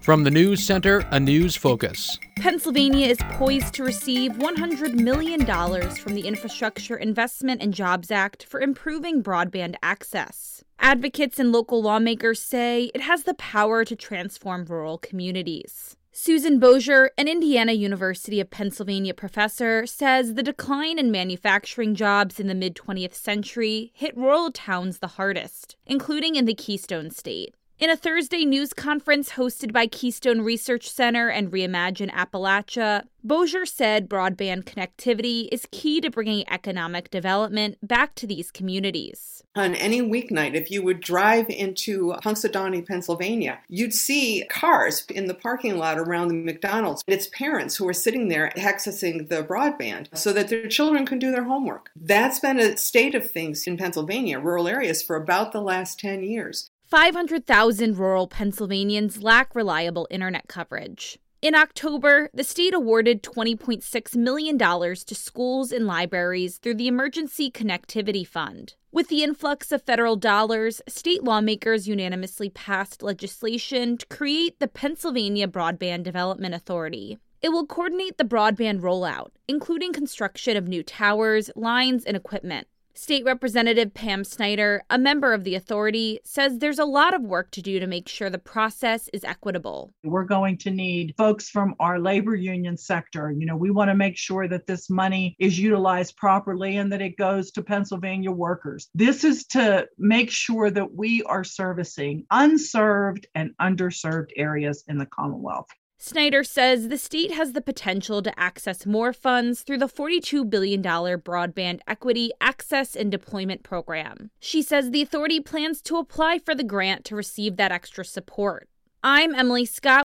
From the News Center, a news focus. Pennsylvania is poised to receive $100 million from the Infrastructure Investment and Jobs Act for improving broadband access. Advocates and local lawmakers say it has the power to transform rural communities. Susan Bozier, an Indiana University of Pennsylvania professor, says the decline in manufacturing jobs in the mid-20th century hit rural towns the hardest, including in the Keystone State. In a Thursday news conference hosted by Keystone Research Center and Reimagine Appalachia, Bozier said broadband connectivity is key to bringing economic development back to these communities. On any weeknight, if you would drive into Punxsutawney, Pennsylvania, you'd see cars in the parking lot around the McDonald's. It's parents who are sitting there accessing the broadband so that their children can do their homework. That's been a state of things in Pennsylvania, rural areas, for about the last 10 years. 500,000 rural Pennsylvanians lack reliable internet coverage. In October, the state awarded $20.6 million to schools and libraries through the Emergency Connectivity Fund. With the influx of federal dollars, state lawmakers unanimously passed legislation to create the Pennsylvania Broadband Development Authority. It will coordinate the broadband rollout, including construction of new towers, lines, and equipment. State Representative Pam Snyder, a member of the authority, says there's a lot of work to do to make sure the process is equitable. We're going to need folks from our labor union sector. We want to make sure that this money is utilized properly and that it goes to Pennsylvania workers. This is to make sure that we are servicing unserved and underserved areas in the Commonwealth. Snyder says the state has the potential to access more funds through the $42 billion Broadband Equity Access and Deployment Program. She says the authority plans to apply for the grant to receive that extra support. I'm Emily Scott.